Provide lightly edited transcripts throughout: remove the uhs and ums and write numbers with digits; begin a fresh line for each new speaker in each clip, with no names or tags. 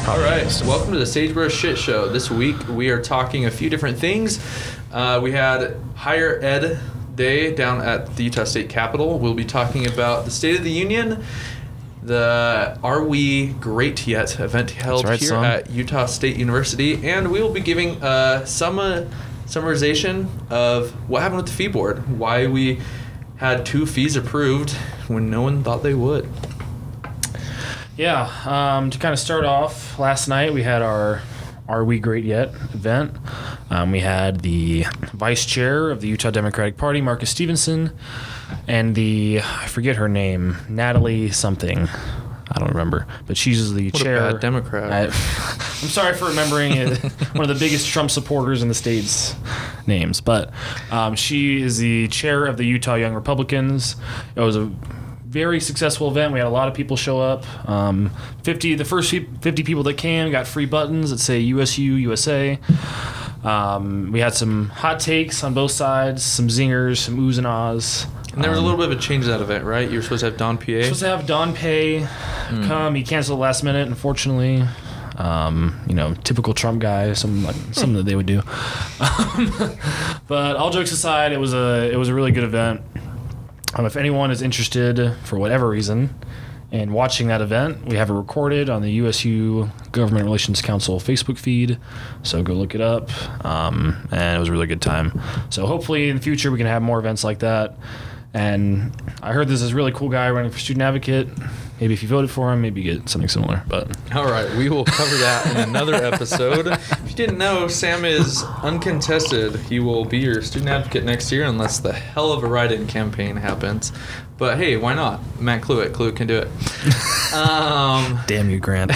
All right, so welcome to the Sagebrush Shit Show. This week we are talking a few different things. We had Higher Ed Day down at the Utah State Capitol. We'll be talking about the State of the Union, the Are We Great Yet event held here at Utah State University, and we will be giving a summarization of what happened with the fee board, why we had 2 fees approved when no one thought they would.
Yeah, to kind of start off, last night we had our Are We Great Yet event. We had the vice chair of the Utah Democratic Party, Marcus Stevenson, and I forget her name, Natalie something. I don't remember, but she's the chair.
What a bad Democrat.
I'm sorry for remembering it. One of the biggest Trump supporters in the state's names, but she is the chair of the Utah Young Republicans. It was a very successful event. We had a lot of people show up. The first 50 people that came got free buttons that say USU, USA. We had some hot takes on both sides, some zingers, some oohs and ahs.
And there was a little bit of a change to that event, right? You were supposed to have Don Pay.
Supposed to have Don Pay come. He canceled last minute, unfortunately. Typical Trump guy, something that they would do. But all jokes aside, it was a really good event. If anyone is interested, for whatever reason, in watching that event, we have it recorded on the USU Government Relations Council Facebook feed, so go look it up, and it was a really good time. So hopefully in the future we can have more events like that. And I heard there's this really cool guy running for student advocate. Maybe if you voted for him, maybe you get something similar. But
all right, we will cover that in another episode. If you didn't know, Sam is uncontested. He will be your student advocate next year unless the hell of a write-in campaign happens. But hey, why not? Matt Cluett. Cluett can do it.
Damn you, Grant.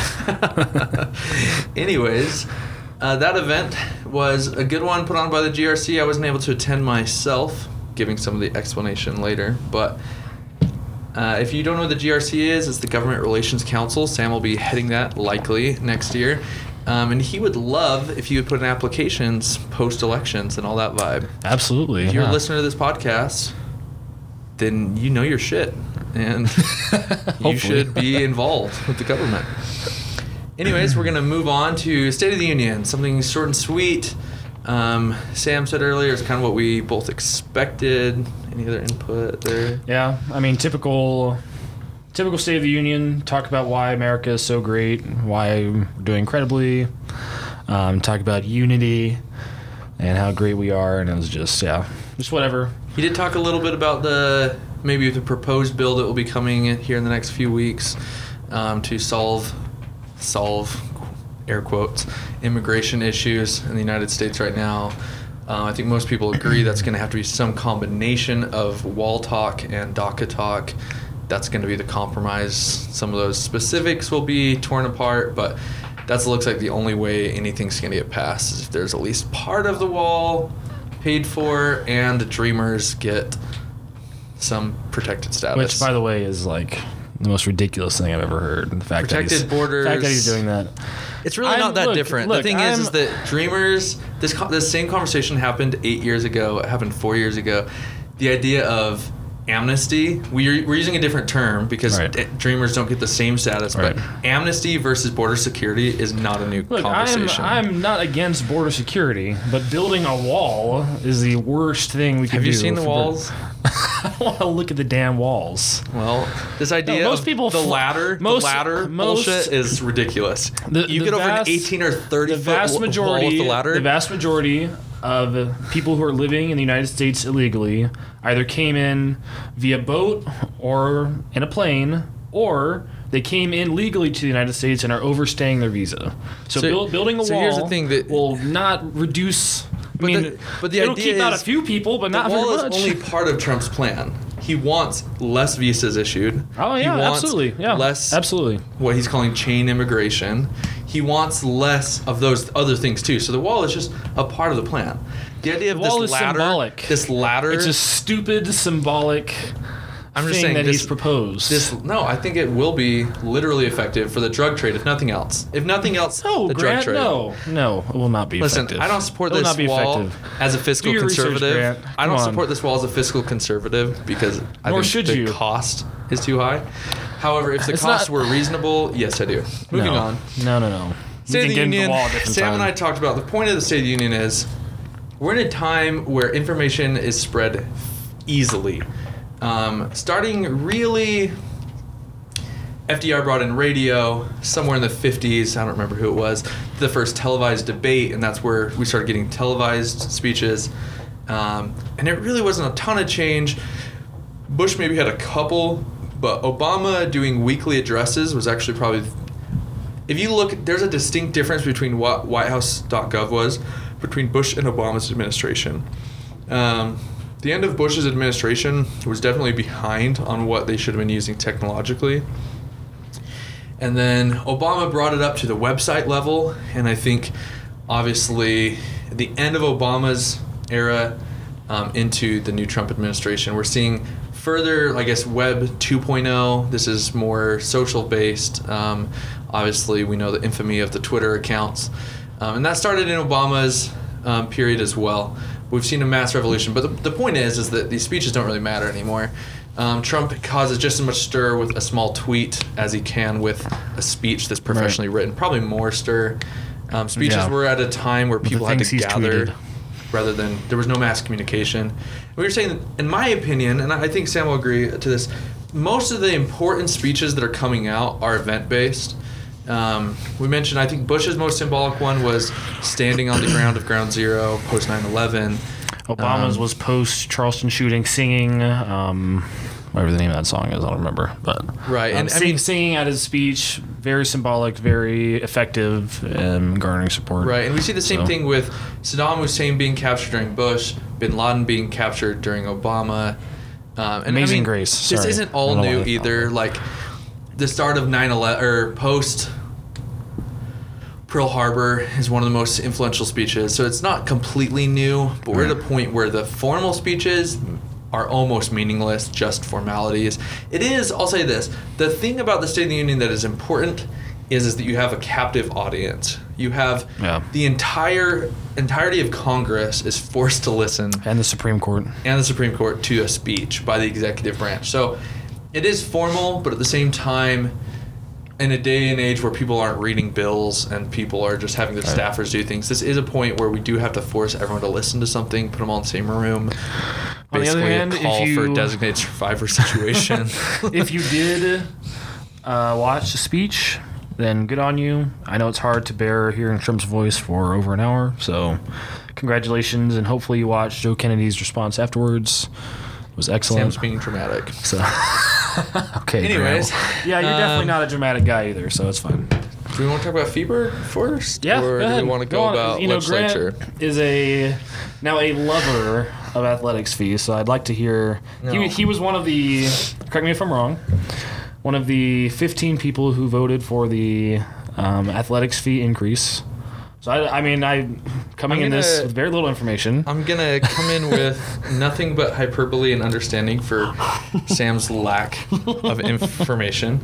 Anyways, that event was a good one put on by the GRC. I wasn't able to attend myself, giving some of the explanation later. But if you don't know what the GRC is, it's the Government Relations Council. Sam will be heading that likely next year. And he would love if you would put in applications post-elections and all that vibe.
Absolutely.
If you're a listener to this podcast, then you know your shit. And you should be involved with the government. Anyways, we're going to move on to State of the Union, something short and sweet. Sam said earlier it's kind of what we both expected. Any other input there?
Yeah, I mean, typical State of the Union. Talk about why America is so great, why we're doing incredibly. Talk about unity and how great we are, and it was just whatever.
He did talk a little bit about the proposed bill that will be coming here in the next few weeks to solve air quotes, immigration issues in the United States right now. I think most people agree that's going to have to be some combination of wall talk and DACA talk. That's going to be the compromise. Some of those specifics will be torn apart, but that looks like the only way anything's going to get passed is if there's at least part of the wall paid for and the Dreamers get some protected status.
Which, by the way, is like the most ridiculous thing I've ever heard. The fact
protected borders.
The fact that he's doing that.
It's really not that different. The thing is that Dreamers, this same conversation happened 8 years ago. It happened 4 years ago. The idea of amnesty, we're using a different term because Dreamers don't get the same status, but amnesty versus border security is not a new conversation.
I'm not against border security, but building a wall is the worst thing we can do.
Have you seen the walls?
I don't want to look at the damn walls.
Well, this idea of the ladder bullshit is ridiculous. You get over an 18 or 30 foot wall with the ladder.
The vast majority of people who are living in the United States illegally either came in via boat or in a plane, or they came in legally to the United States and are overstaying their visa. So building a wall
here's the thing that
will not reduce...
But the
it'll
idea
keep out a
is
few people, but not very much.
The wall is only part of Trump's plan. He wants less visas issued.
Oh, yeah, absolutely. Yeah,
less
absolutely.
What he's calling chain immigration. He wants less of those other things, too. So the wall is just a part of the plan. The idea of
this ladder...
symbolic. This ladder...
It's a stupid, symbolic...
I'm just saying
he's proposed.
I think it will be literally effective for the drug trade, if nothing else. If nothing else, drug trade.
No, it will not be effective.
Listen, I don't support this wall as a fiscal conservative. I don't support this wall as a fiscal conservative because I think the cost is too high. However, if the costs were reasonable, yes, I do. Moving on.
No.
State of the Union. Sam
time.
and I talked about the point of the State of the Union is we're in a time where information is spread easily. Starting really, FDR brought in radio somewhere in the 50s. I don't remember who it was. The first televised debate, and that's where we started getting televised speeches. And it really wasn't a ton of change. Bush maybe had a couple, but Obama doing weekly addresses was actually probably... If you look, there's a distinct difference between what WhiteHouse.gov was between Bush and Obama's administration. The end of Bush's administration was definitely behind on what they should have been using technologically. And then Obama brought it up to the website level, and I think obviously at the end of Obama's era into the new Trump administration, we're seeing further, I guess, Web 2.0. This is more social based. Obviously, we know the infamy of the Twitter accounts. And that started in Obama's period as well. We've seen a mass revolution. But the point is that these speeches don't really matter anymore. Trump causes just as much stir with a small tweet as he can with a speech that's professionally written. Probably more stir. Speeches were at a time where people had to gather rather than... There was no mass communication. We were saying, in my opinion, and I think Sam will agree to this, most of the important speeches that are coming out are event-based. We mentioned, I think Bush's most symbolic one was standing on the ground of Ground Zero post 9/11.
Obama's was post Charleston shooting, singing, whatever the name of that song is, I don't remember. But
right, and
singing at his speech, very symbolic, very effective, garnering support.
Right, and we see the same thing with Saddam Hussein being captured during Bush, Bin Laden being captured during Obama.
Amazing Grace.
This isn't all new either. Like the start of 9/11 or post Pearl Harbor is one of the most influential speeches. So it's not completely new, but we're at a point where the formal speeches are almost meaningless, just formalities. It is, I'll say this, the thing about the State of the Union that is important is that you have a captive audience. You have the entirety of Congress is forced to listen.
And the Supreme Court.
To a speech by the executive branch. So it is formal, but at the same time, in a day and age where people aren't reading bills and people are just having the staffers do things, this is a point where we do have to force everyone to listen to something, put them all in the same room.
On the other hand,
a call for a designated survivor situation.
If you did watch the speech, then good on you. I know it's hard to bear hearing Trump's voice for over an hour, so congratulations, and hopefully you watched Joe Kennedy's response afterwards. It was excellent.
Sam's being dramatic.
So, okay.
Anyways.
Yeah, you're definitely not a dramatic guy either, so it's fine.
Do we want to talk about FIBA first?
Yeah,
or
go ahead.
do we want to go about legislature?
Grant is now a lover of athletics fees, so I'd like to hear... No. He was one of the... Correct me if I'm wrong. One of the 15 people who voted for the athletics fee increase. So, I coming in this with very little information.
I'm going to come in with nothing but hyperbole and understanding for Sam's lack of information.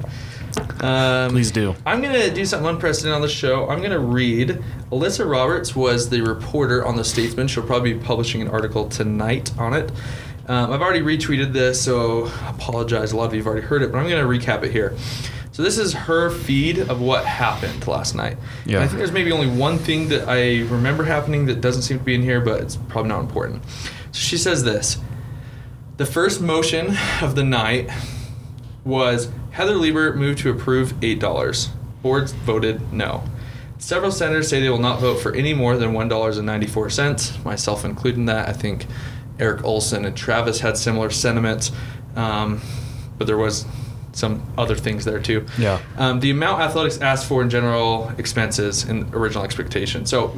Please do.
I'm going to do something unprecedented on the show. I'm going to read. Alyssa Roberts was the reporter on The Statesman. She'll probably be publishing an article tonight on it. I've already retweeted this, so I apologize. A lot of you have already heard it, but I'm going to recap it here. So this is her feed of what happened last night. Yeah. I think there's maybe only one thing that I remember happening that doesn't seem to be in here, but it's probably not important. So she says this. The first motion of the night was Heather Lieber moved to approve $8. Boards voted no. Several senators say they will not vote for any more than $1.94, myself included in that. I think Eric Olson and Travis had similar sentiments, but there was some other things there too.
Yeah.
The amount athletics asked for in general expenses in original expectation. So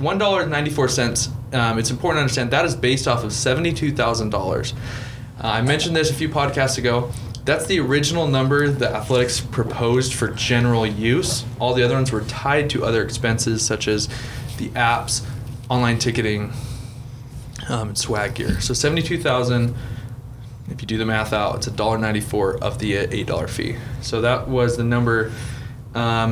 $1.94, it's important to understand that is based off of $72,000. I mentioned this a few podcasts ago. That's the original number that athletics proposed for general use. All the other ones were tied to other expenses such as the apps, online ticketing, and swag gear. So $72,000. If you do the math out, it's $1.94 of the $8 fee. So that was the number. And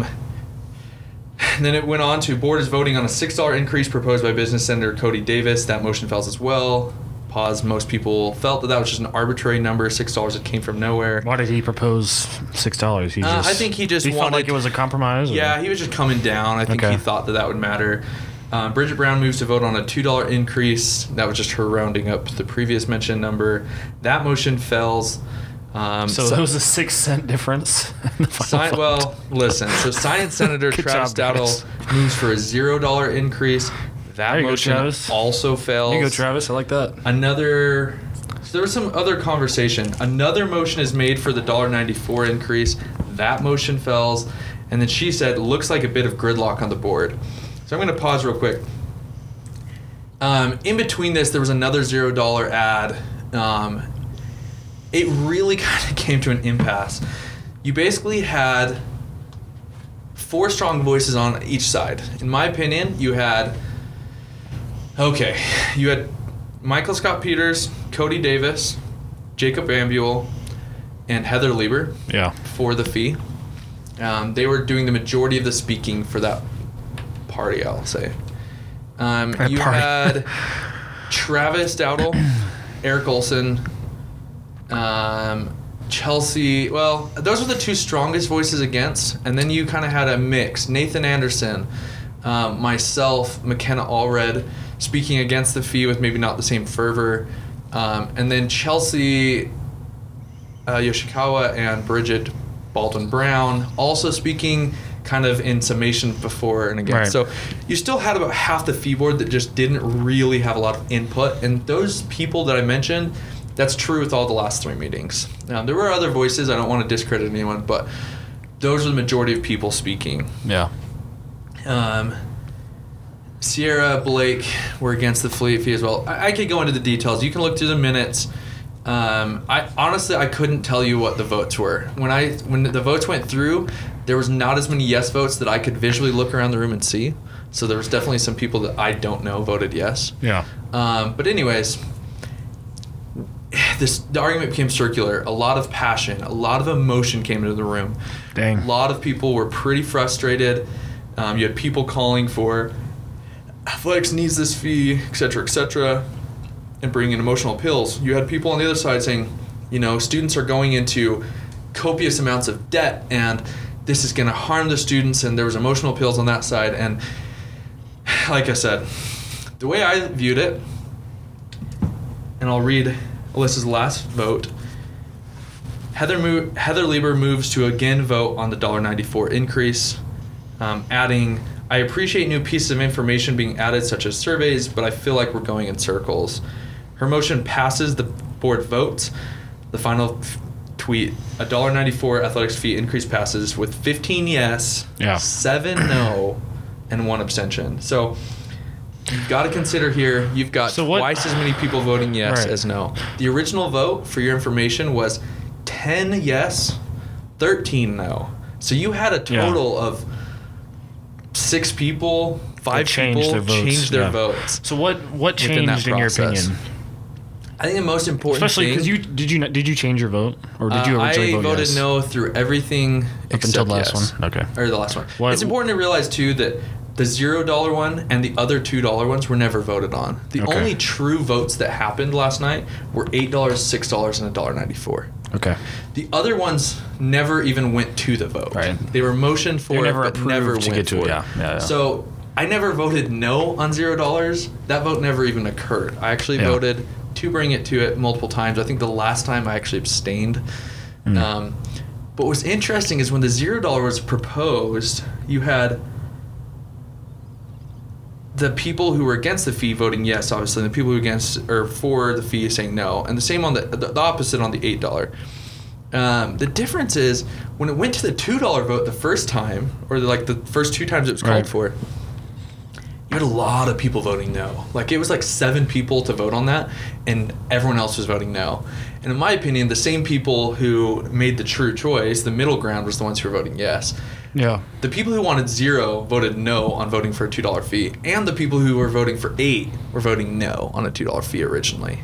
then it went on to board is voting on a $6 increase proposed by Business Senator Cody Davis. That motion fails as well. pause. Most people felt that was just an arbitrary number, $6 that came from nowhere.
Why did he propose $6?
I think he just
felt like it was a compromise?
Yeah, he was just coming down. I think he thought that would matter. Bridget Brown moves to vote on a $2 increase. That was just her rounding up the previous mentioned number. That motion fails.
So it was a 6-cent difference in the final vote.
Well, listen. So Science Senator Travis Dowdle moves for a $0 increase. That motion also fails.
There you go, Travis. I like that.
So there was some other conversation. Another motion is made for the $1.94 increase. That motion fails. And then she said, looks like a bit of gridlock on the board. So I'm going to pause real quick. In between this, there was another $0 ad. It really kind of came to an impasse. You basically had 4 strong voices on each side. In my opinion, you had Michael Scott Peters, Cody Davis, Jacob Ambuel, and Heather Lieber for the fee. They were doing the majority of the speaking for that party, I'll say. You had Travis Dowdle, Eric Olson, Chelsea. Well, those were the 2 strongest voices against. And then you kind of had a mix. Nathan Anderson, myself, McKenna Allred speaking against the fee with maybe not the same fervor. And then Chelsea Yoshikawa and Bridget Baldwin Brown also speaking kind of in summation before and against. Right. So you still had about half the fee board that just didn't really have a lot of input. And those people that I mentioned, that's true with all the last 3 meetings. There were other voices. I don't want to discredit anyone, but those are the majority of people speaking.
Yeah.
Sierra, Blake were against the fee as well. I could go into the details. You can look through the minutes. I honestly couldn't tell you what the votes were. When the votes went through, there was not as many yes votes that I could visually look around the room and see. So there was definitely some people that I don't know voted yes.
Yeah.
But anyways, the argument became circular. A lot of passion, a lot of emotion came into the room.
Dang.
A lot of people were pretty frustrated. You had people calling for athletics needs this fee, et cetera, and bringing emotional appeals. You had people on the other side saying, students are going into copious amounts of debt and this is going to harm the students, and there was emotional appeals on that side. And like I said, the way I viewed it, and I'll read Alyssa's last vote, Heather Lieber moves to again vote on the $1.94 increase, adding, I appreciate new pieces of information being added such as surveys, but I feel like we're going in circles. Her motion passes, the board votes. The final tweet, a $1.94 athletics fee increase passes with 15 yes, 7 no, and 1 abstention. So you've got to consider here, you've got twice as many people voting yes as no. The original vote, for your information, was 10 yes, 13 no. So you had a total of 6 people, 5 people changed their votes.
So what changed in your opinion?
I think the most important
especially because did you change your vote, or did you originally vote yes?
I voted no through everything
up until the last
yes.
one. Okay,
or the last one. It's important to realize too that the $0 one and the other $2 ones were never voted on. The only true votes that happened last night were $8, $6, and $1.94.
Okay.
The other ones never even went to the vote.
Right.
They were motioned for it, but never went to it.
Yeah.
So I never voted no on $0. That vote never even occurred. I actually voted to bring it to it multiple times. I think the last time I actually abstained. But what's interesting is when the $0 was proposed, you had the people who were against the fee voting yes, obviously, and the people who against or for the fee saying no, and the same on the opposite on the $8. The difference is when it went to the $2 vote the first time, or the first 2 times it was called for, you had a lot of people voting no. It was 7 people to vote on that, and everyone else was voting no. And in my opinion, the same people who made the true choice, the middle ground, was the ones who were voting yes.
Yeah.
The people who wanted 0 voted no on voting for a $2 fee, and the people who were voting for 8 were voting no on a $2 fee originally.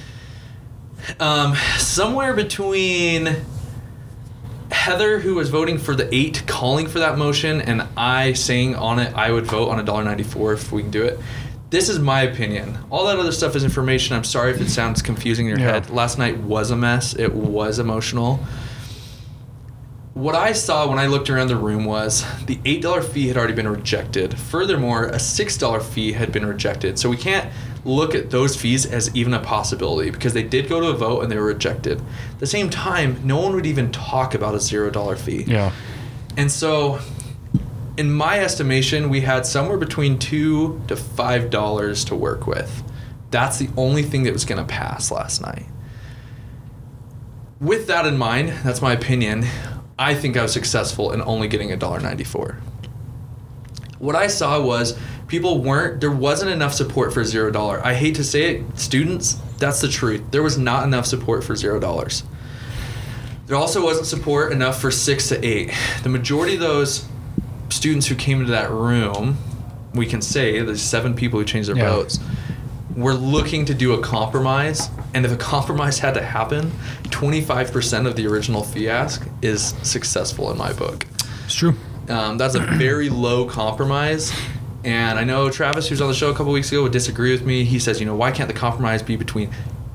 Somewhere between Heather, who was voting for the 8, calling for that motion, and I saying on it I would vote on a $1.94 if we can do it, this is my opinion. All that other stuff is information. I'm sorry if it sounds confusing in your head. Last night was a mess. It was emotional. What I saw when I looked around the room was the $8 fee had already been rejected. Furthermore, a $6 fee had been rejected. So we can't look at those fees as even a possibility because they did go to a vote and they were rejected. At the same time, no one would even talk about a $0 fee.
Yeah.
And so, in my estimation, we had somewhere between $2 to $5 to work with. That's the only thing that was going to pass last night. With that in mind, that's my opinion, I think I was successful in only getting $1.94. What I saw was there wasn't enough support for $0. I hate to say it, students, that's the truth. There was not enough support for $0. There also wasn't support enough for 6 to 8. The majority of those students who came into that room, we can say there's 7 people who changed their votes, were looking to do a compromise. And if a compromise had to happen, 25% of the original fee ask is successful in my book.
It's true.
That's a very low compromise. And I know Travis, who's on the show a couple weeks ago, would disagree with me. He says, why can't the compromise be between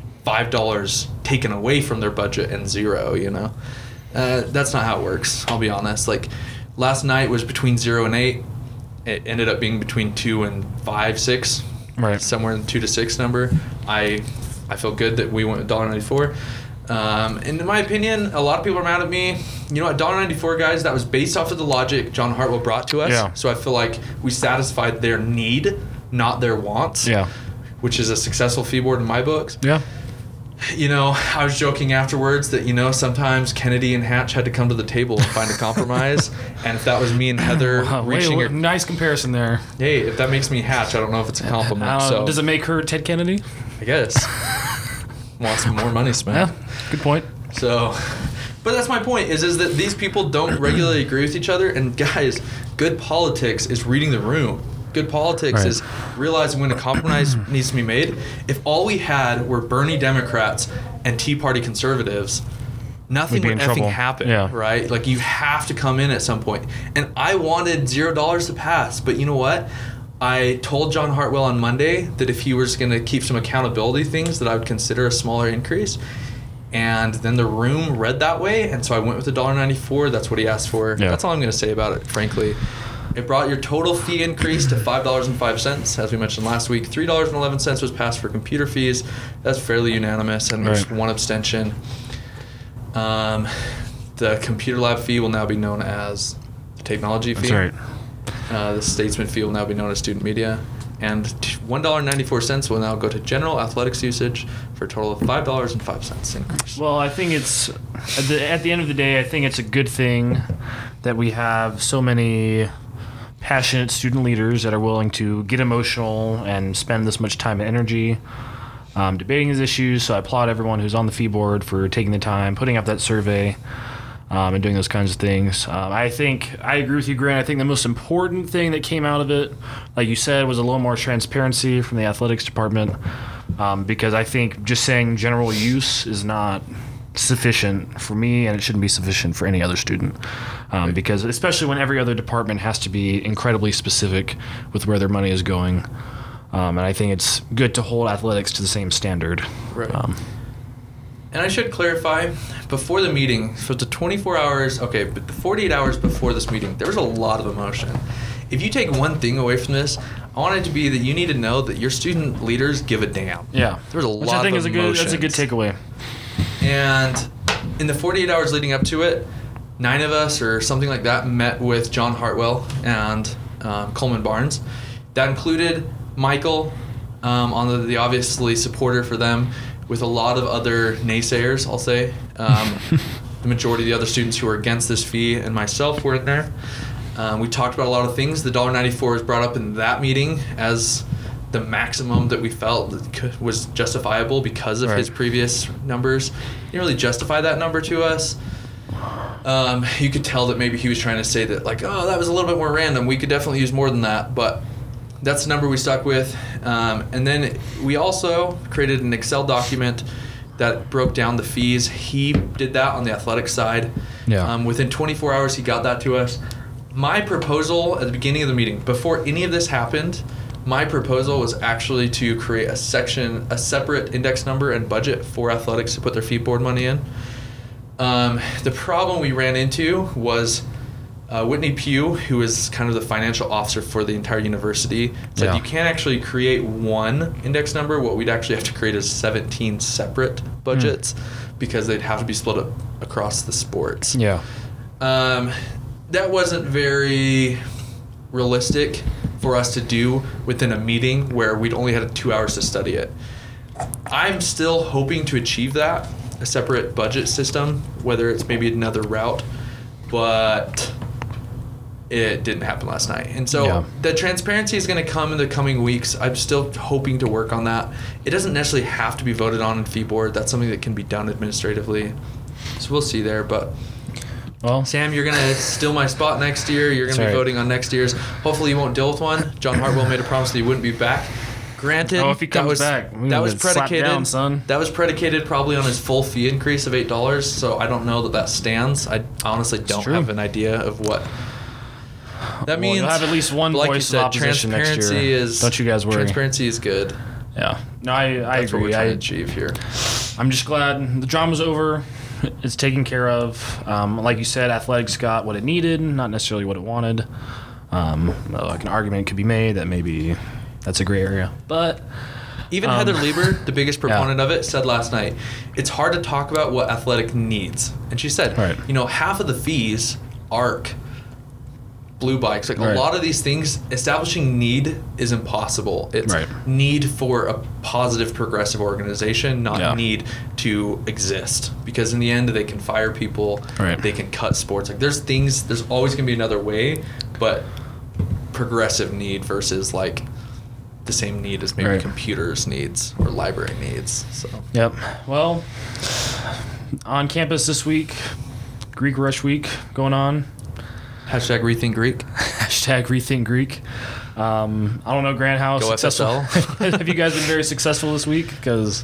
$5 taken away from their budget and $0, That's not how it works, I'll be honest. Like, last night was between 0 and 8. It ended up being between 2 and 5, 6.
Right.
Somewhere in the 2 to 6 number. I feel good that we went with $1.94. And in my opinion, a lot of people are mad at me. $1.94, guys, that was based off of the logic John Hartwell brought to us.
Yeah.
So I feel like we satisfied their need, not their wants.
Yeah. Which
is a successful fee board in my books.
Yeah.
I was joking afterwards that, sometimes Kennedy and Hatch had to come to the table and find a compromise. And if that was me and Heather reaching...
nice comparison there.
Hey, if that makes me Hatch, I don't know if it's a compliment.
Does it make her Ted Kennedy?
I guess. Want some more money spent.
Yeah, good point.
So, but that's my point, is that these people don't regularly agree with each other. And guys, good politics is reading the room. Good politics is realizing when a compromise needs to be made. If all we had were Bernie Democrats and Tea Party conservatives, nothing would effing happen, right? Like, you have to come in at some point. And I wanted $0 to pass, but you know what? I told John Hartwell on Monday that if he was going to keep some accountability things, that I would consider a smaller increase. And then the room read that way, and so I went with $1.94. That's what he asked for. Yeah. That's all I'm going to say about it, frankly. It brought your total fee increase to $5.05. As we mentioned last week, $3.11 was passed for computer fees. That's fairly unanimous, and there's one abstention. The computer lab fee will now be known as the technology fee.
That's right.
The statesman fee will now be known as student media. And $1.94 will now go to general athletics usage for a total of $5.05 increase.
Well, I think it's, at the end of the day, I think it's a good thing that we have so many passionate student leaders that are willing to get emotional and spend this much time and energy debating these issues. So I applaud everyone who's on the fee board for taking the time, putting up that survey, and doing those kinds of things. I agree with you, Grant. I think the most important thing that came out of it, like you said, was a little more transparency from the athletics department, because I think just saying general use is not sufficient for me, and it shouldn't be sufficient for any other student, because especially when every other department has to be incredibly specific with where their money is going, and I think it's good to hold athletics to the same standard.
Right. And I should clarify, before the meeting, so it's 24 hours, but the 48 hours before this meeting, there was a lot of emotion. If you take one thing away from this, I want it to be that you need to know that your student leaders give a damn.
Yeah.
There's a lot of emotions.
That's a good takeaway.
And in the 48 hours leading up to it, 9 of us or something like that met with John Hartwell and Coleman Barnes. That included Michael, on the obviously supporter for them, with a lot of other naysayers, I'll say. The majority of the other students who were against this fee and myself were in there. We talked about a lot of things. The $1.94 was brought up in that meeting as the maximum that we felt was justifiable because of his previous numbers. He didn't really justify that number to us. You could tell that maybe he was trying to say that, like, that was a little bit more random. We could definitely use more than that, but that's the number we stuck with. And then we also created an Excel document that broke down the fees. He did that on the athletics side.
Yeah.
Within 24 hours, he got that to us. My proposal at the beginning of the meeting, before any of this happened, my proposal was actually to create a separate index number and budget for athletics to put their feed board money in. The problem we ran into was Whitney Pugh, who is kind of the financial officer for the entire university, said you can't actually create one index number. What we'd actually have to create is 17 separate budgets because they'd have to be split up across the sports.
Yeah.
That wasn't very realistic for us to do within a meeting where we'd only had 2 hours to study it. I'm still hoping to achieve that, a separate budget system, whether it's maybe another route, but it didn't happen last night. And so the transparency is going to come in the coming weeks. I'm still hoping to work on that. It doesn't necessarily have to be voted on in fee board. That's something that can be done administratively. So we'll see there, but...
Well,
Sam, you're going to steal my spot next year. You're going to be voting on next year's. Hopefully you won't deal with one. John Hartwell made a promise that he wouldn't be back. Granted,
if he comes back,
that was predicated
down, son.
That was predicated probably on his full fee increase of $8, so I don't know that stands. I honestly don't have an idea of what that means.
You'll have at least one voice of opposition next year. Don't you guys worry.
Transparency is good.
Yeah. No, I agree.
That's what we're trying to achieve here.
I'm just glad the drama's over. It's taken care of. Like you said, athletics got what it needed, not necessarily what it wanted. Like an argument could be made that maybe that's a gray area. But
even Heather Lieber, the biggest proponent of it, said last night, it's hard to talk about what athletic needs. And she said, half of the fees, ARC, blue bikes, like a lot of these things, establishing need is impossible. It's need for a positive, progressive organization, not need to exist. Because in the end, they can fire people, they can cut sports. Like there's always going to be another way, but progressive need versus like the same need as maybe computers needs or library needs. So.
Yep. Well, on campus this week, Greek Rush Week going on.
Hashtag Rethink Greek.
Hashtag Rethink Greek. I don't know, Grant, how successful have you guys been very successful this week? Because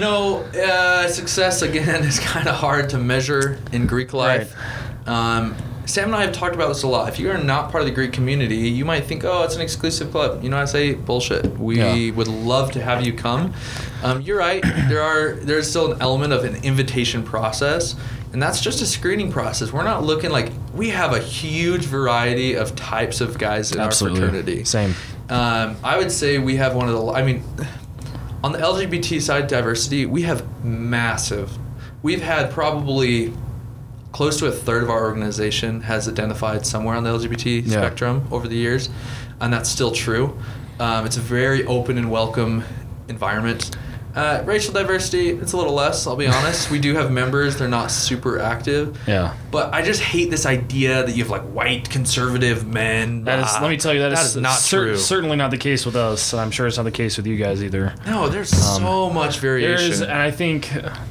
success again is kind of hard to measure in Greek life. Sam and I have talked about this a lot. If you are not part of the Greek community, you might think, oh, it's an exclusive club. I say bullshit. We would love to have you come. You're right. There's still an element of an invitation process, and that's just a screening process. We're not looking like we have a huge variety of types of guys in our fraternity.
Same.
I would say we have one of the. On the LGBT side, diversity, we have massive. We've had probably close to a third of our organization has identified somewhere on the LGBT spectrum over the years, and that's still true. It's a very open and welcome environment. Racial diversity, it's a little less, I'll be honest. We do have members, they're not super active.
Yeah.
But I just hate this idea that you have like white conservative men.
Let me tell you, that is
not true.
Certainly not the case with us, and I'm sure it's not the case with you guys either.
No, there's so much variation.
There is, and I think,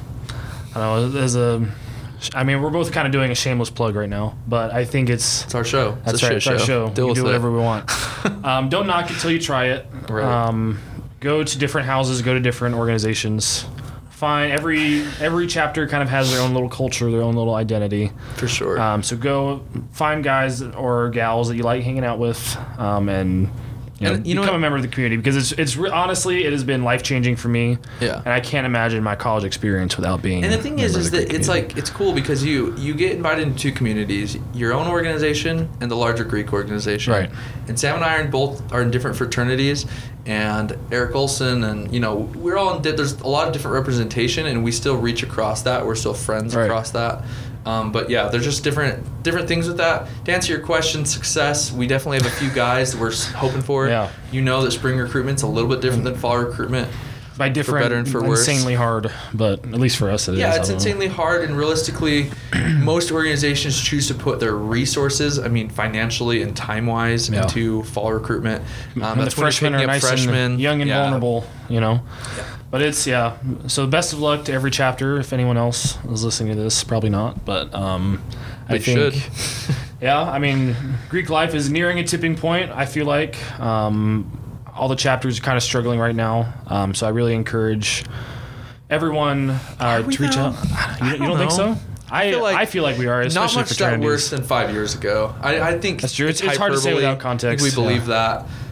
we're both kind of doing a shameless plug right now, but I think it's
our show.
That's right. It's our show. We can do whatever we want. Don't knock it till you try it.
Right.
Go to different houses. Go to different organizations. Find every chapter kind of has their own little culture, their own little identity.
For sure.
So go find guys or gals that you like hanging out with, and become a member of the community, because it's honestly, it has been life-changing for me.
Yeah.
And I can't imagine my college experience without being.
And the thing is that it's cool because you get invited into two communities, your own organization and the larger Greek organization.
Right.
And Sam and I are in different fraternities, and Eric Olson, and we're all there's a lot of different representation, and we still reach across that. We're still friends across that. But yeah, there's just different things with that. To answer your question, success, we definitely have a few guys that we're hoping for.
Yeah.
That spring recruitment's a little bit different than fall recruitment.
By different,
for better and for worse.
Insanely hard, but at least for us it is.
Yeah, it's insanely hard, and realistically, most organizations choose to put their resources, financially and time-wise, into fall recruitment.
That's
the freshmen are nice and
young and vulnerable, Yeah. But it's, so best of luck to every chapter. If anyone else is listening to this, probably not, but I think... should. Greek life is nearing a tipping point, I feel like. All the chapters are kind of struggling right now, so I really encourage everyone to reach out. You don't think so? I feel like we are, especially
not much that worse than 5 years ago. I think
that's true. It's hard to say without context.
I think we believe that.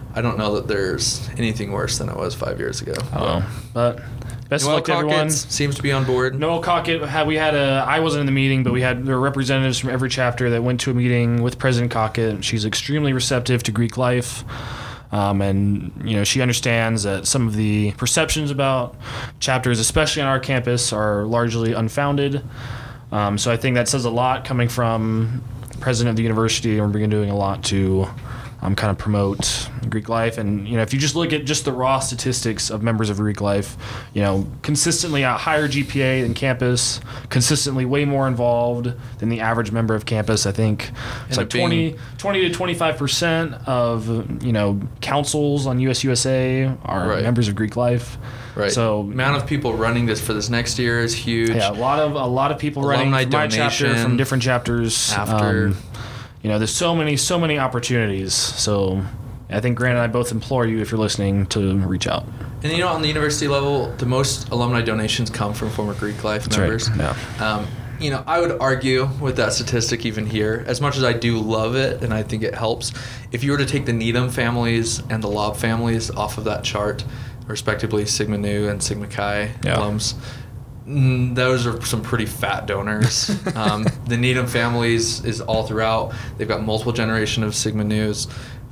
I don't know that there's anything worse than it was 5 years ago.
Oh, but best of
Noel
luck to everyone.
Cockett seems to be on board.
Noel Cockett, I wasn't in the meeting, but there were representatives from every chapter that went to a meeting with President Cockett. She's extremely receptive to Greek life. And, she understands that some of the perceptions about chapters, especially on our campus, are largely unfounded. So I think that says a lot coming from the president of the university, and we're doing a lot to kind of promote Greek life. And, if you just look at just the raw statistics of members of Greek life, consistently a higher GPA than campus, consistently way more involved than the average member of campus. I think it's like 20 to 25% of, councils on USUSA are members of Greek life.
Right.
So
amount of people running this for this next year is huge.
Yeah, a lot of people running from my chapter, from different chapters
after.
There's so many opportunities. So I think Grant and I both implore you, if you're listening, to reach out.
And on the university level, the most alumni donations come from former Greek life members.
Right. Yeah.
I would argue with that statistic even here, as much as I do love it and I think it helps, if you were to take the Needham families and the Lobb families off of that chart, respectively Sigma Nu and Sigma Chi alums, those are some pretty fat donors. The Needham families is all throughout. They've got multiple generation of Sigma Nus.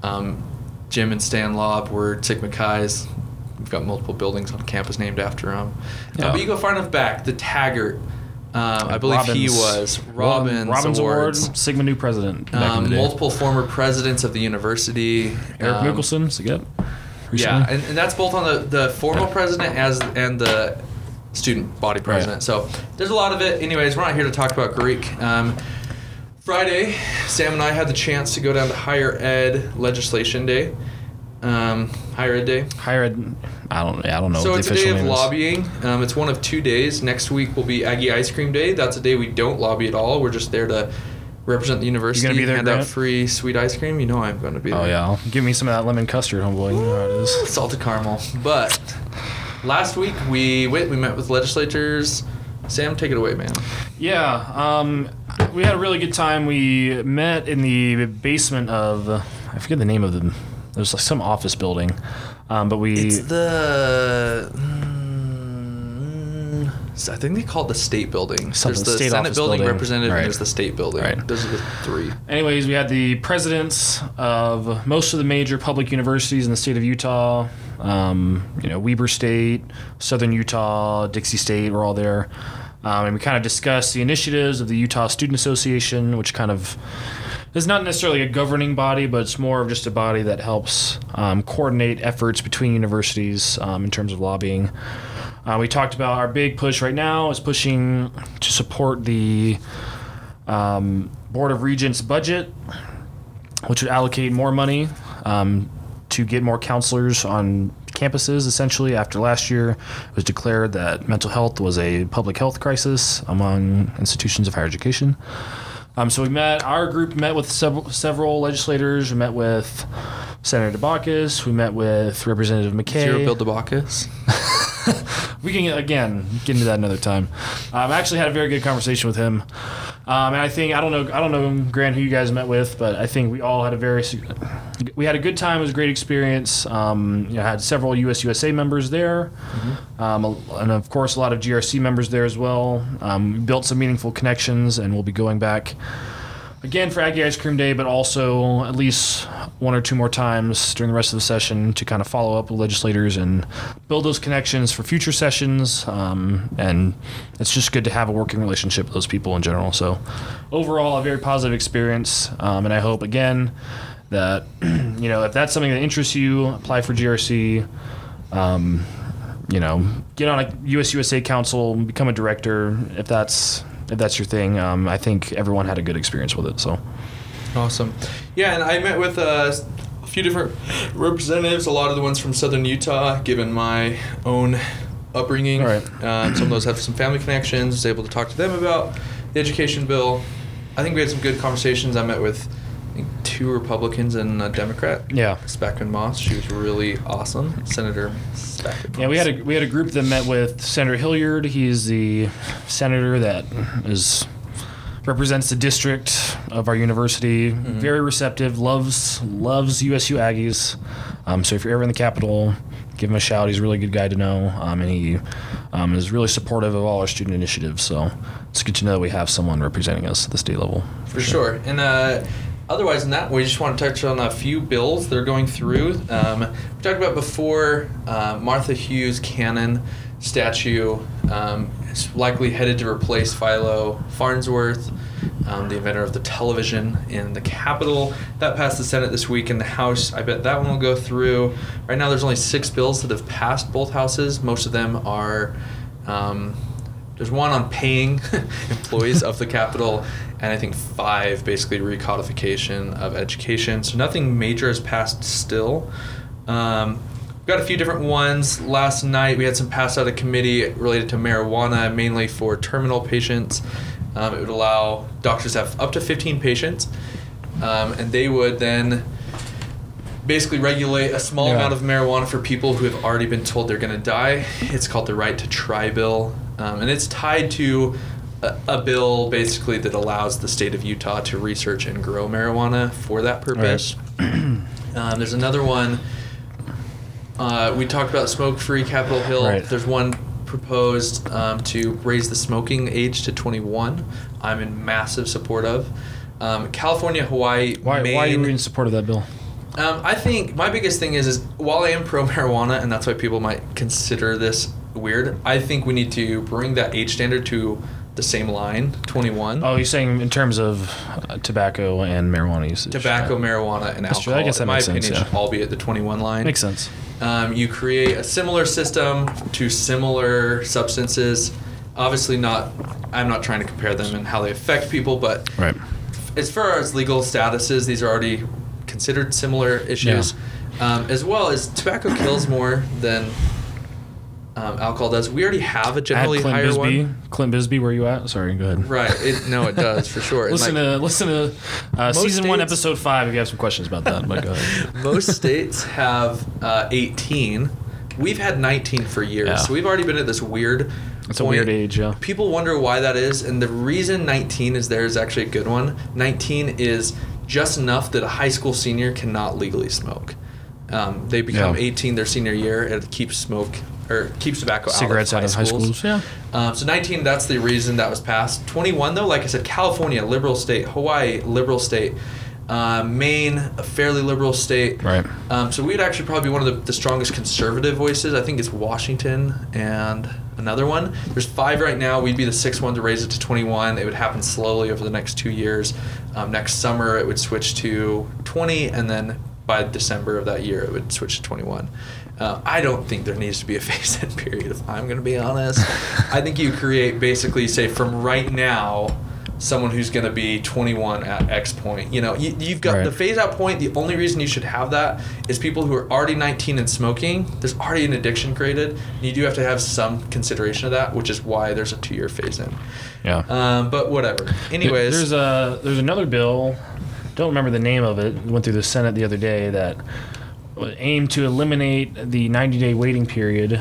Jim and Stan Lobb were Sigma Chi's. We've got multiple buildings on campus named after them. But you go far enough back, the Taggart, I believe he was Robbins
Award,
Awards.
Sigma Nu president. Back in the day.
Multiple former presidents of the university.
Eric Mickelson, Sigep.
Yeah, and that's both on the formal president and the student body president. Right. So there's a lot of it. Anyways, we're not here to talk about Greek. Friday, Sam and I had the chance to go down to Higher Ed Legislation Day. Higher Ed Day.
Higher Ed, I don't know.
So
what
it's
the
a day
official
of
name
lobbying. It's one of 2 days. Next week will be Aggie Ice Cream Day. That's a day we don't lobby at all. We're just there to represent the university.
You gonna be there,
hand
Grant?
out free sweet ice cream. I'm going to be there.
Oh yeah, give me some of that lemon custard, homeboy. You know how it is.
Salted caramel. But last week we met with legislators. Sam, take it away, man.
Yeah, we had a really good time. We met in the basement of, I forget the name of the, there's like some office building, but
It's the, I think they call it the State Building. There's the
State
Senate
Office
building,
building.
representative,
Right.
and there's the State Building.
Right.
Those are the three.
Anyways, we had the presidents of most of the major public universities in the state of Utah. Weber State, Southern Utah, Dixie State were all there. And we kind of discussed the initiatives of the Utah Student Association, which kind of is not necessarily a governing body, but it's more of just a body that helps coordinate efforts between universities in terms of lobbying. We talked about our big push right now is pushing to support the Board of Regents budget, which would allocate more money to get more counselors on campuses. Essentially, after last year, it was declared that mental health was a public health crisis among institutions of higher education. So our group met with several legislators. We met with Senator DeBacchus. We met with Representative McKay.
Zero Bill DeBacchus.
We can, again, get into that another time. I actually had a very good conversation with him. And I think, I don't know, Grant, who you guys met with, but I think we all had we had a good time. It was a great experience. I had several USUSA members there. Mm-hmm. And of course, a lot of GRC members there as well. We built some meaningful connections, and we'll be going back again for Aggie Ice Cream Day, but also at least one or two more times during the rest of the session to kind of follow up with legislators and build those connections for future sessions. And it's just good to have a working relationship with those people in general. So overall, a very positive experience. And I hope, again, that, if that's something that interests you, apply for GRC, get on a USUSA council, become a director, if that's your thing. I think everyone had a good experience with it. So
awesome. Yeah, and I met with a few different representatives, a lot of the ones from Southern Utah, given my own upbringing.
All right.
Some of those have some family connections. Was able to talk to them about the education bill. I think we had some good conversations. I met with two Republicans and a Democrat.
Yeah.
Speckman Moss. She was really awesome. Senator Speckman Moss.
Yeah, we had a group that met with Senator Hilliard. He's the senator that represents the district of our university. Mm-hmm. Very receptive. Loves USU Aggies. So if you're ever in the Capitol, give him a shout. He's a really good guy to know, and he is really supportive of all our student initiatives. So it's good to know that we have someone representing us at the state level.
For sure. And otherwise than that, we just want to touch on a few bills that are going through. We talked about before, Martha Hughes Cannon statue is likely headed to replace Philo Farnsworth, the inventor of the television in the Capitol. That passed the Senate this week. In the House, I bet that one will go through. Right now, there's only 6 bills that have passed both houses. Most of them are... there's one on paying employees of the Capitol, and I think 5 basically recodification of education. So nothing major has passed still. We've got a few different ones. Last night we had some passed out of committee related to marijuana, mainly for terminal patients. It would allow doctors to have up to 15 patients, and they would then basically regulate a small amount of marijuana for people who have already been told they're going to die. It's called the Right to Try bill, and it's tied to a bill basically that allows the state of Utah to research and grow marijuana for that purpose. Right. There's another one. We talked about smoke-free Capitol Hill.
Right.
There's one proposed to raise the smoking age to 21. I'm in massive support of. California, Hawaii,
Why
Maine.
are you in support of that bill?
I think my biggest thing is while I am pro-marijuana, and that's why people might consider this weird, I think we need to bring that age standard to the same line, 21.
Oh, you're saying in terms of tobacco and marijuana usage?
Tobacco, marijuana, and
That's true.
alcohol,
I guess that
in my
makes
opinion,
sense,
should all be at the 21 line.
Makes sense.
You create a similar system to similar substances. Obviously I'm not trying to compare them and how they affect people, but
Right.
as far as legal statuses, these are already considered similar issues. As well as tobacco kills more than alcohol does. We already have a generally higher one.
Clint Bisbee, where you at? Sorry, go ahead.
Right. It does, for sure.
Listen to season 1,
states-
episode 5 if you have some questions about that. But go ahead.
Most states have 18. We've had 19 for years.
Yeah.
So we've already been at this weird
It's a
point.
weird age, yeah.
People wonder why that is, and the reason 19 is there is actually a good one. 19 is just enough that a high school senior cannot legally smoke. They become 18 their senior year, and it keeps tobacco
Cigarettes
out of high schools.
Yeah.
So 19, that's the reason that was passed. 21, though, like I said, California, liberal state. Hawaii, liberal state. Maine, a fairly liberal state.
Right.
So we'd actually probably be one of the strongest conservative voices. I think it's Washington and another one. There's 5 right now. We'd be the 6th one to raise it to 21. It would happen slowly over the next 2 years. Next summer, it would switch to 20, and then by December of that year, it would switch to 21. I don't think there needs to be a phase-in period, if I'm going to be honest. I think you create basically, say, from right now, someone who's going to be 21 at X point. You know, you've got the phase-out point. The only reason you should have that is people who are already 19 and smoking. There's already an addiction created. You do have to have some consideration of that, which is why there's a 2-year phase-in.
Yeah.
But whatever. Anyways.
There's another bill, don't remember the name of it, went through the Senate the other day that aimed to eliminate the 90-day waiting period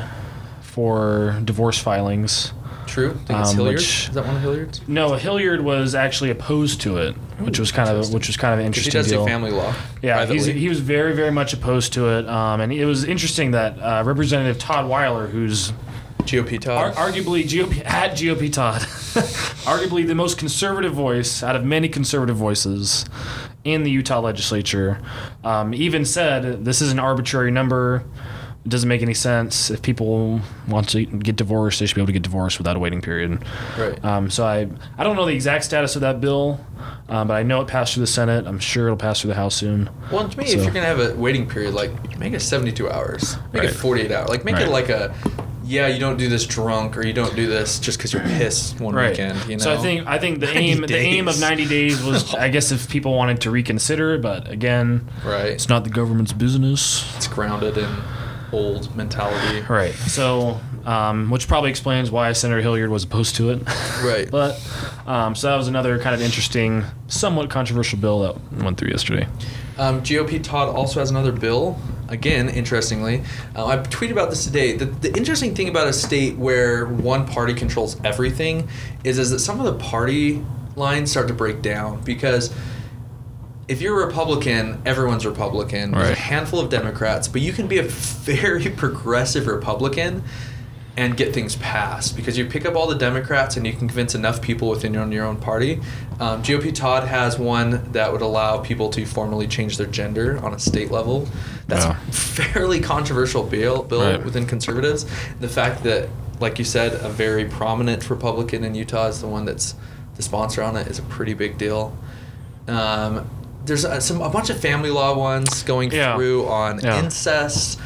for divorce filings.
True. I think it's Hilliard. Is that one of Hilliard's?
No, Hilliard was actually opposed to it, which was kind of an interesting
he does
deal.
do family law.
Yeah,
privately.
he was very, very much opposed to it, and it was interesting that Representative Todd Weiler, who's
GOP Todd.
arguably GOP Todd, arguably the most conservative voice out of many conservative voices in the Utah legislature, even said this is an arbitrary number. It doesn't make any sense. If people want to get divorced, they should be able to get divorced without a waiting period.
Right.
So I don't know the exact status of that bill, but I know it passed through the Senate. I'm sure it'll pass through the House soon.
Well, to me, if you're going to have a waiting period, like, make it 72 hours. Make it 48 hours. Like, make it like a... Yeah, you don't do this drunk, or you don't do this just because you're pissed one weekend. You know?
So I think the aim of 90 days was, I guess, if people wanted to reconsider, but again, it's not the government's business.
It's grounded in old mentality.
Right. So, which probably explains why Senator Hilliard was opposed to it.
Right.
But so that was another kind of interesting, somewhat controversial bill that went through yesterday.
GOP Todd also has another bill. Again, interestingly, I tweeted about this today. The interesting thing about a state where one party controls everything is that some of the party lines start to break down, because if you're a Republican, everyone's Republican. There's a
Right.
handful of Democrats, but you can be a very progressive Republican and get things passed because you pick up all the Democrats and you can convince enough people within your own party. GOP Todd has one that would allow people to formally change their gender on a state level. That's
Yeah.
a fairly controversial bill
Right.
within conservatives. The fact that, like you said, a very prominent Republican in Utah is the one that's the sponsor on it is a pretty big deal. There's a bunch of family law ones going through on incest,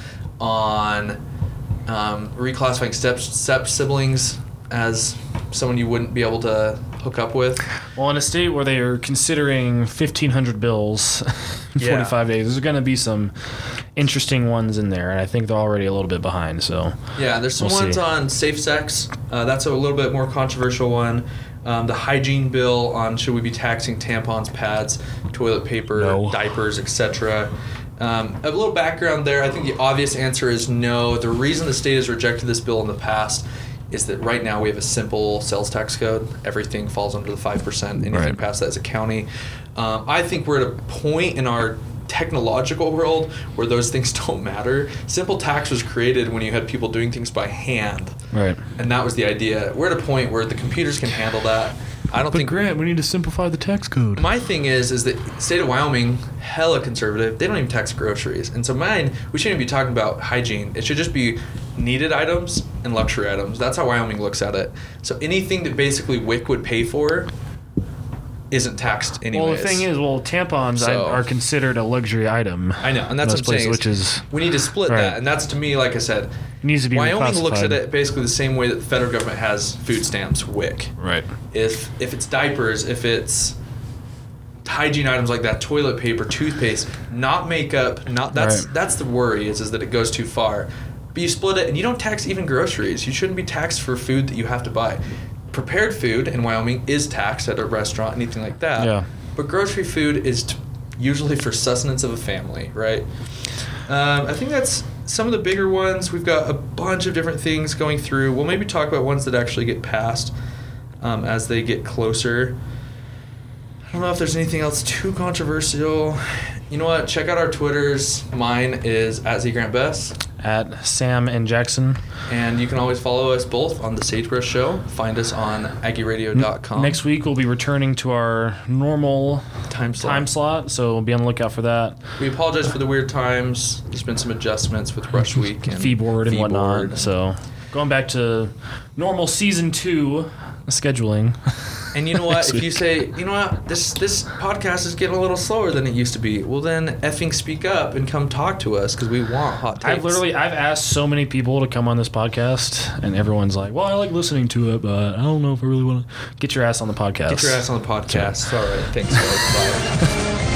on reclassifying step siblings as someone you wouldn't be able to hook up with.
Well, in a state where they are considering 1,500 bills in 45 days, there's going to be some interesting ones in there, and I think they're already a little bit behind. So
yeah, there's some ones on safe sex. That's a little bit more controversial one. The hygiene bill on should we be taxing tampons, pads, toilet paper, diapers, etc. A little background there. I think the obvious answer is no. The reason the state has rejected this bill in the past is that right now we have a simple sales tax code. Everything falls under the 5%. Anything past that is a county. I think we're at a point in our technological world where those things don't matter. Simple tax was created when you had people doing things by hand.
Right.
And that was the idea. We're at a point where the computers can handle that. I don't think
Grant, we need to simplify the tax code.
My thing is that state of Wyoming, hella conservative. They don't even tax groceries. And so we shouldn't be talking about hygiene. It should just be needed items and luxury items. That's how Wyoming looks at it. So anything that basically WIC would pay for isn't taxed anyways.
Well, the thing is, tampons are considered a luxury item.
I know, and that's what I'm saying.
Which is
we need to split that, and that's to me, like I said,
it needs to be
Wyoming looks at it basically the same way that the federal government has food stamps, WIC.
Right.
If it's diapers, if it's hygiene items like that, toilet paper, toothpaste, not makeup, that's the worry is that it goes too far. But you split it, and you don't tax even groceries. You shouldn't be taxed for food that you have to buy. Prepared food in Wyoming is taxed at a restaurant, anything like that.
Yeah.
But grocery food is usually for sustenance of a family, right? I think that's some of the bigger ones. We've got a bunch of different things going through. We'll maybe talk about ones that actually get passed as they get closer. I don't know if there's anything else too controversial. You know what? Check out our Twitters. Mine is @ZGrantBest.
At Sam and Jackson.
And you can always follow us both on The Sagebrush Show. Find us on AggieRadio.com.
Next week, we'll be returning to our normal time slot, so we'll be on the lookout for that.
We apologize for the weird times. There's been some adjustments with Rush Week and
Feeboard and whatnot. So going back to normal Season 2 scheduling.
And you know what? If you say, you know what, this podcast is getting a little slower than it used to be, well then effing speak up and come talk to us because we want hot takes.
I've asked so many people to come on this podcast, and everyone's like, well, I like listening to it, but I don't know if I really want to. Get your ass on the podcast.
Get your ass on the podcast. All right. Thanks, guys. Bye.